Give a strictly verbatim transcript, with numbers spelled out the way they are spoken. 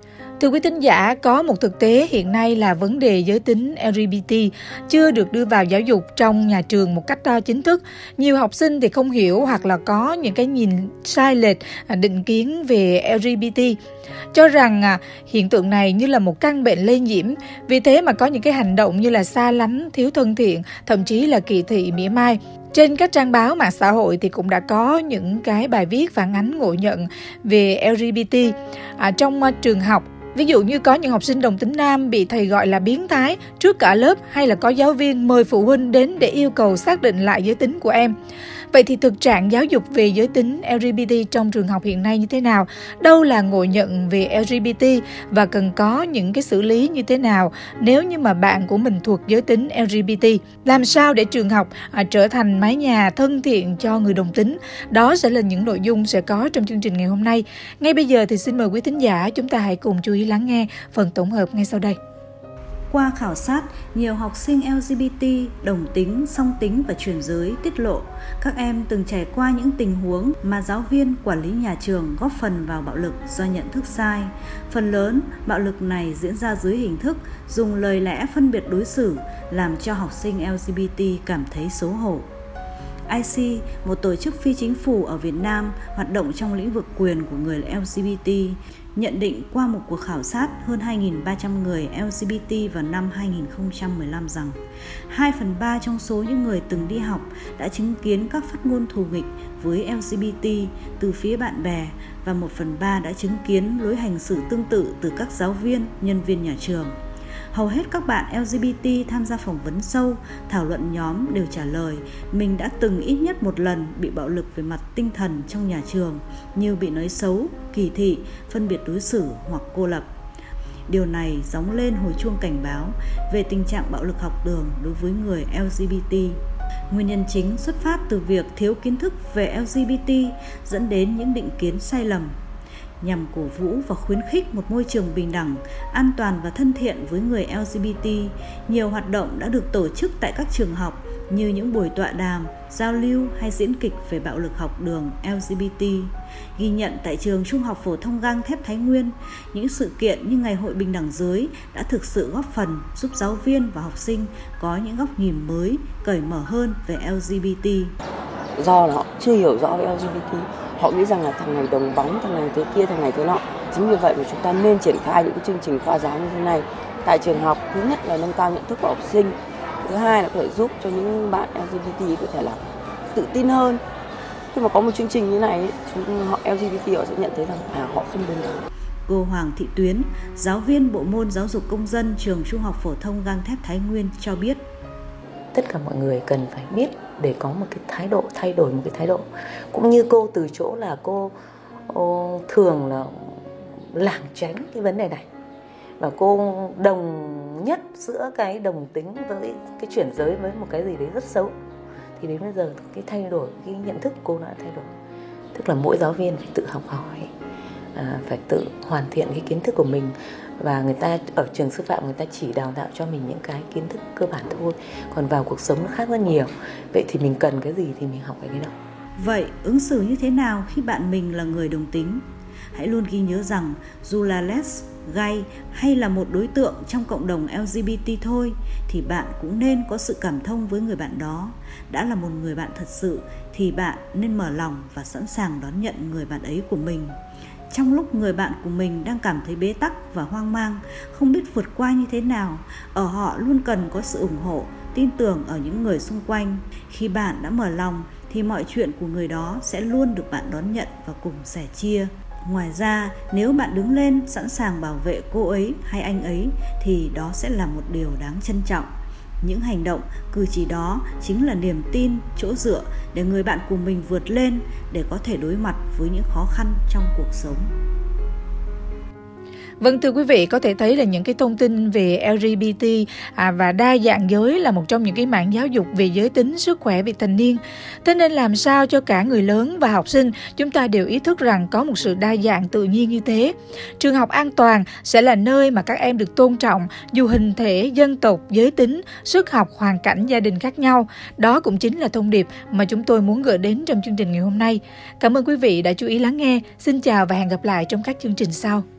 Thưa quý thính giả, có một thực tế hiện nay là vấn đề giới tính L G B T chưa được đưa vào giáo dục trong nhà trường một cách chính thức. Nhiều học sinh thì không hiểu hoặc là có những cái nhìn sai lệch, định kiến về L G B T, cho rằng hiện tượng này như là một căn bệnh lây nhiễm. Vì thế mà có những cái hành động như là xa lánh, thiếu thân thiện, thậm chí là kỳ thị mỉa mai. Trên các trang báo mạng xã hội thì cũng đã có những cái bài viết phản ánh ngộ nhận về L G B T à, trong trường học. Ví dụ như có những học sinh đồng tính nam bị thầy gọi là biến thái trước cả lớp, hay là có giáo viên mời phụ huynh đến để yêu cầu xác định lại giới tính của em. Vậy thì thực trạng giáo dục về giới tính L G B T trong trường học hiện nay như thế nào? Đâu là ngộ nhận về L G B T và cần có những cái xử lý như thế nào nếu như mà bạn của mình thuộc giới tính L G B T? Làm sao để trường học à, trở thành mái nhà thân thiện cho người đồng tính? Đó sẽ là những nội dung sẽ có trong chương trình ngày hôm nay. Ngay bây giờ thì xin mời quý thính giả chúng ta hãy cùng chú ý lắng nghe phần tổng hợp ngay sau đây. Qua khảo sát, nhiều học sinh L G B T, đồng tính, song tính và chuyển giới tiết lộ các em từng trải qua những tình huống mà giáo viên, quản lý nhà trường góp phần vào bạo lực do nhận thức sai. Phần lớn, bạo lực này diễn ra dưới hình thức dùng lời lẽ phân biệt đối xử, làm cho học sinh L G B T cảm thấy xấu hổ. i xê, một tổ chức phi chính phủ ở Việt Nam hoạt động trong lĩnh vực quyền của người L G B T, nhận định qua một cuộc khảo sát hơn hai nghìn ba trăm người L G B T vào năm hai nghìn không trăm mười lăm rằng hai phần ba trong số những người từng đi học đã chứng kiến các phát ngôn thù nghịch với L G B T từ phía bạn bè và một phần ba đã chứng kiến lối hành xử tương tự từ các giáo viên, nhân viên nhà trường. Hầu hết các bạn L G B T tham gia phỏng vấn sâu, thảo luận nhóm đều trả lời mình đã từng ít nhất một lần bị bạo lực về mặt tinh thần trong nhà trường, như bị nói xấu, kỳ thị, phân biệt đối xử hoặc cô lập. Điều này gióng lên hồi chuông cảnh báo về tình trạng bạo lực học đường đối với người L G B T. Nguyên nhân chính xuất phát từ việc thiếu kiến thức về L G B T dẫn đến những định kiến sai lầm. Nhằm cổ vũ và khuyến khích một môi trường bình đẳng, an toàn và thân thiện với người L G B T, nhiều hoạt động đã được tổ chức tại các trường học như những buổi tọa đàm, giao lưu hay diễn kịch về bạo lực học đường L G B T. Ghi nhận tại trường Trung học phổ thông Gang Thép Thái Nguyên, những sự kiện như Ngày hội Bình đẳng giới đã thực sự góp phần giúp giáo viên và học sinh có những góc nhìn mới, cởi mở hơn về L G B T. Do là họ chưa hiểu rõ về L G B T, họ nghĩ rằng là thằng này đồng bóng, thằng này thế kia, thằng này thế nọ. Chính vì vậy mà chúng ta nên triển khai những cái chương trình khoa giáo như thế này tại trường học. Thứ nhất là nâng cao nhận thức của học sinh, thứ hai là có thể giúp cho những bạn L G B T có thể là tự tin hơn. Khi mà có một chương trình như này, chúng họ L G B T họ sẽ nhận thấy rằng à, họ không đơn giản. Cô Hoàng Thị Tuyến, giáo viên bộ môn giáo dục công dân trường Trung học phổ thông Gang Thép Thái Nguyên cho biết: tất cả mọi người cần phải biết để có một cái thái độ, thay đổi một cái thái độ. Cũng như cô từ chỗ là cô, cô thường là lảng tránh cái vấn đề này, và cô đồng nhất giữa cái đồng tính với cái chuyển giới với một cái gì đấy rất xấu. Thì đến bây giờ cái thay đổi, cái nhận thức cô đã thay đổi. Tức là mỗi giáo viên phải tự học hỏi, à, phải tự hoàn thiện cái kiến thức của mình. Và người ta ở trường sư phạm người ta chỉ đào tạo cho mình những cái kiến thức cơ bản thôi, còn vào cuộc sống nó khác rất nhiều. Vậy thì mình cần cái gì thì mình học cái đó. Vậy ứng xử như thế nào khi bạn mình là người đồng tính? Hãy luôn ghi nhớ rằng dù là les, gay hay là một đối tượng trong cộng đồng L G B T thôi, thì bạn cũng nên có sự cảm thông với người bạn đó. Đã là một người bạn thật sự thì bạn nên mở lòng và sẵn sàng đón nhận người bạn ấy của mình. Trong lúc người bạn của mình đang cảm thấy bế tắc và hoang mang, không biết vượt qua như thế nào, ở họ luôn cần có sự ủng hộ, tin tưởng ở những người xung quanh. Khi bạn đã mở lòng thì mọi chuyện của người đó sẽ luôn được bạn đón nhận và cùng sẻ chia. Ngoài ra, nếu bạn đứng lên sẵn sàng bảo vệ cô ấy hay anh ấy thì đó sẽ là một điều đáng trân trọng. Những hành động, cử chỉ đó chính là niềm tin, chỗ dựa để người bạn của mình vượt lên, để có thể đối mặt với những khó khăn trong cuộc sống. Vâng, thưa quý vị, có thể thấy là những cái thông tin về L G B T à, và đa dạng giới là một trong những cái mảng giáo dục về giới tính, sức khỏe vị thành niên. Thế nên làm sao cho cả người lớn và học sinh chúng ta đều ý thức rằng có một sự đa dạng tự nhiên như thế. Trường học an toàn sẽ là nơi mà các em được tôn trọng dù hình thể, dân tộc, giới tính, sức học, hoàn cảnh gia đình khác nhau. Đó cũng chính là thông điệp mà chúng tôi muốn gửi đến trong chương trình ngày hôm nay. Cảm ơn quý vị đã chú ý lắng nghe. Xin chào và hẹn gặp lại trong các chương trình sau.